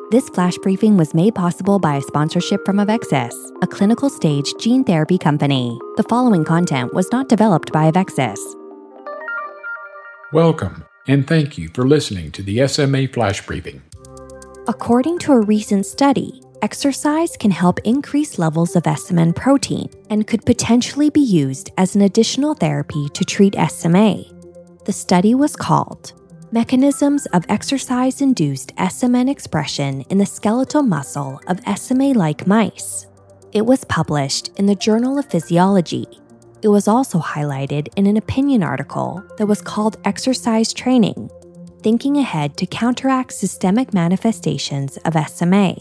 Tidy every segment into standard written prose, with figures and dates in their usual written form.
This flash briefing was made possible by a sponsorship from Avexis, a clinical stage gene therapy company. The following content was not developed by Avexis. Welcome, and thank you for listening to the SMA Flash Briefing. According to a recent study, exercise can help increase levels of SMN protein and could potentially be used as an additional therapy to treat SMA. The study was called Mechanisms of Exercise-Induced SMN Expression in the Skeletal Muscle of SMA-like Mice. It was published in the Journal of Physiology. It was also highlighted in an opinion article that was called Exercise Training, Thinking Ahead to Counteract Systemic Manifestations of SMA.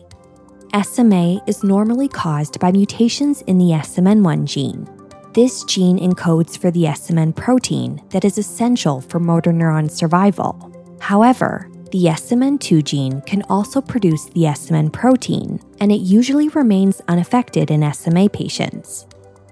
SMA is normally caused by mutations in the SMN1 gene. This gene encodes for the SMN protein that is essential for motor neuron survival. However, the SMN2 gene can also produce the SMN protein, and it usually remains unaffected in SMA patients.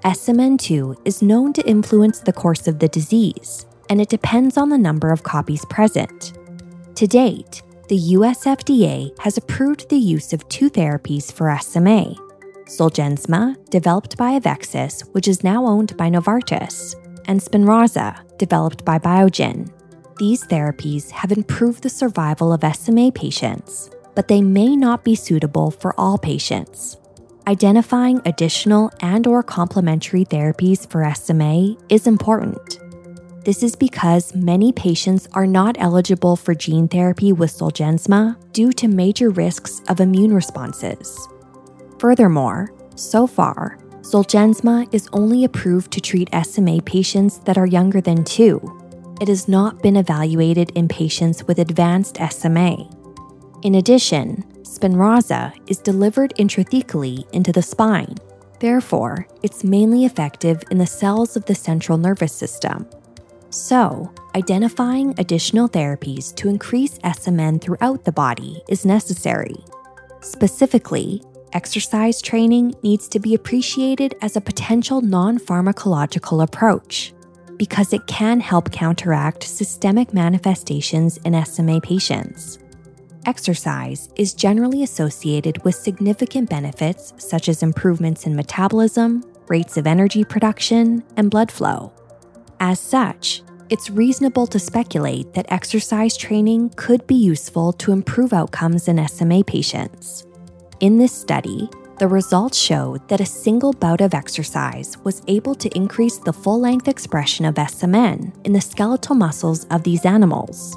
SMN2 is known to influence the course of the disease, and it depends on the number of copies present. To date, the US FDA has approved the use of two therapies for SMA: Zolgensma, developed by Avexis, which is now owned by Novartis, and Spinraza, developed by Biogen. These therapies have improved the survival of SMA patients, but they may not be suitable for all patients. Identifying additional and/or complementary therapies for SMA is important. This is because many patients are not eligible for gene therapy with Zolgensma due to major risks of immune responses. Furthermore, so far, Zolgensma is only approved to treat SMA patients that are younger than 2. It has not been evaluated in patients with advanced SMA. In addition, Spinraza is delivered intrathecally into the spine. Therefore, it's mainly effective in the cells of the central nervous system. So, identifying additional therapies to increase SMN throughout the body is necessary. Specifically, exercise training needs to be appreciated as a potential non-pharmacological approach because it can help counteract systemic manifestations in SMA patients. Exercise is generally associated with significant benefits such as improvements in metabolism, rates of energy production, and blood flow. As such, it's reasonable to speculate that exercise training could be useful to improve outcomes in SMA patients. In this study, the results showed that a single bout of exercise was able to increase the full-length expression of SMN in the skeletal muscles of these animals.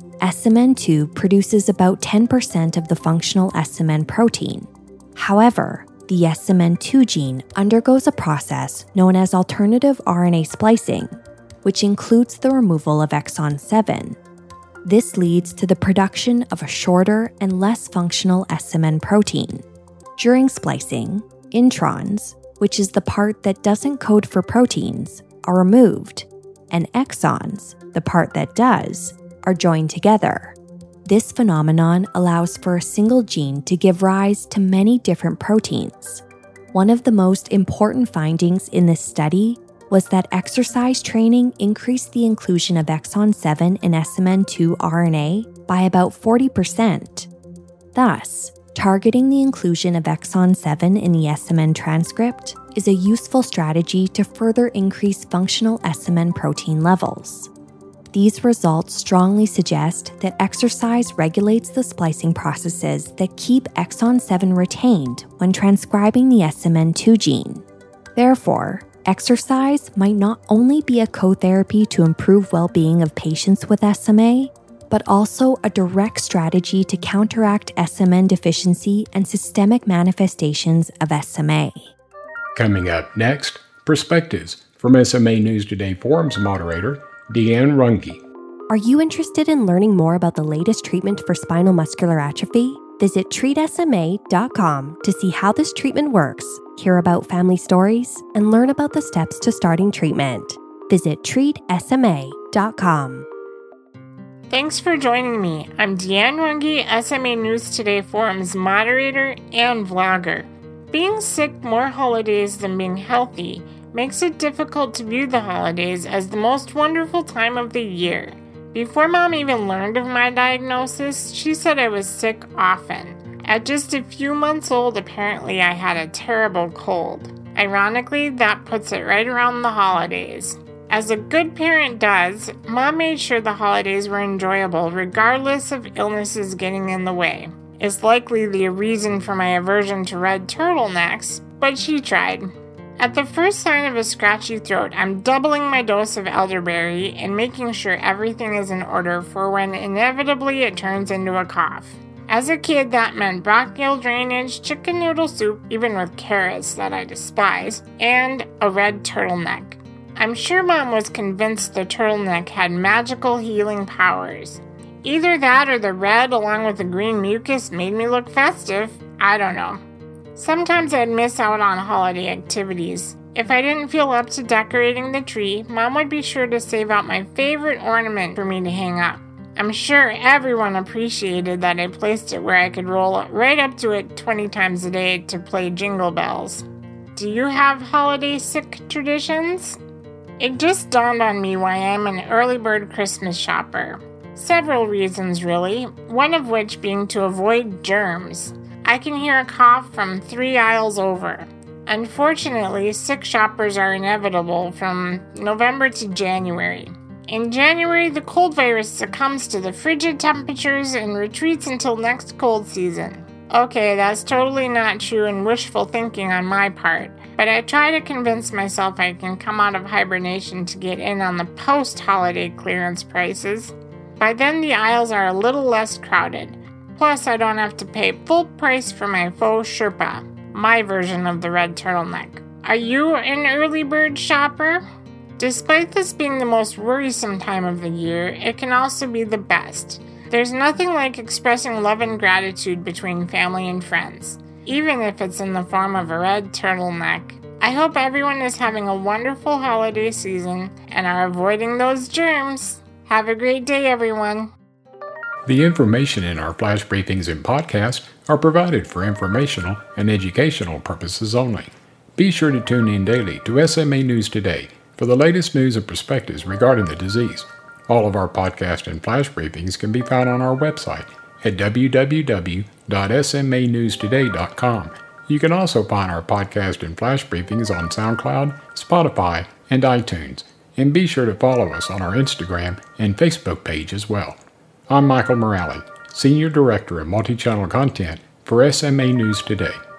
SMN2 produces about 10% of the functional SMN protein. However, the SMN2 gene undergoes a process known as alternative RNA splicing, which includes the removal of exon 7. This leads to the production of a shorter and less functional SMN protein. During splicing, introns, which is the part that doesn't code for proteins, are removed, and exons, the part that does, are joined together. This phenomenon allows for a single gene to give rise to many different proteins. One of the most important findings in this study was that exercise training increased the inclusion of exon 7 in SMN2 RNA by about 40%. Thus, targeting the inclusion of exon 7 in the SMN transcript is a useful strategy to further increase functional SMN protein levels. These results strongly suggest that exercise regulates the splicing processes that keep exon 7 retained when transcribing the SMN2 gene. Therefore, exercise might not only be a co-therapy to improve well-being of patients with SMA, but also a direct strategy to counteract SMN deficiency and systemic manifestations of SMA. Coming up next, perspectives from SMA News Today Forum's moderator, Deanne Runge. Are you interested in learning more about the latest treatment for spinal muscular atrophy? Visit treatsma.com to see how this treatment works, hear about family stories, and learn about the steps to starting treatment. Visit treatsma.com. Thanks for joining me. I'm Deanne Runge, SMA News Today Forum's moderator and vlogger. Being sick more holidays than being healthy makes it difficult to view the holidays as the most wonderful time of the year. Before Mom even learned of my diagnosis, she said I was sick often. At just a few months old, apparently I had a terrible cold. Ironically, that puts it right around the holidays. As a good parent does, Mom made sure the holidays were enjoyable regardless of illnesses getting in the way. It's likely the reason for my aversion to red turtlenecks, but she tried. At the first sign of a scratchy throat, I'm doubling my dose of elderberry and making sure everything is in order for when inevitably it turns into a cough. As a kid, that meant bronchial drainage, chicken noodle soup, even with carrots that I despise, and a red turtleneck. I'm sure Mom was convinced the turtleneck had magical healing powers. Either that or the red along with the green mucus made me look festive. I don't know. Sometimes I'd miss out on holiday activities. If I didn't feel up to decorating the tree, Mom would be sure to save out my favorite ornament for me to hang up. I'm sure everyone appreciated that I placed it where I could roll right up to it 20 times a day to play jingle bells. Do you have holiday sick traditions? It just dawned on me why I'm an early bird Christmas shopper. Several reasons really, one of which being to avoid germs. I can hear a cough from 3 aisles over. Unfortunately, sick shoppers are inevitable from November to January. In January, the cold virus succumbs to the frigid temperatures and retreats until next cold season. Okay, that's totally not true and wishful thinking on my part, but I try to convince myself I can come out of hibernation to get in on the post-holiday clearance prices. By then, the aisles are a little less crowded. Plus, I don't have to pay full price for my faux Sherpa, my version of the red turtleneck. Are you an early bird shopper? Despite this being the most worrisome time of the year, it can also be the best. There's nothing like expressing love and gratitude between family and friends, even if it's in the form of a red turtleneck. I hope everyone is having a wonderful holiday season and are avoiding those germs. Have a great day, everyone. The information in our flash briefings and podcasts are provided for informational and educational purposes only. Be sure to tune in daily to SMA News Today for the latest news and perspectives regarding the disease. All of our podcast and flash briefings can be found on our website at www.smanewstoday.com. You can also find our podcast and flash briefings on SoundCloud, Spotify, and iTunes. And be sure to follow us on our Instagram and Facebook page as well. I'm Michael Morale, Senior Director of Multi-Channel Content for SMA News Today.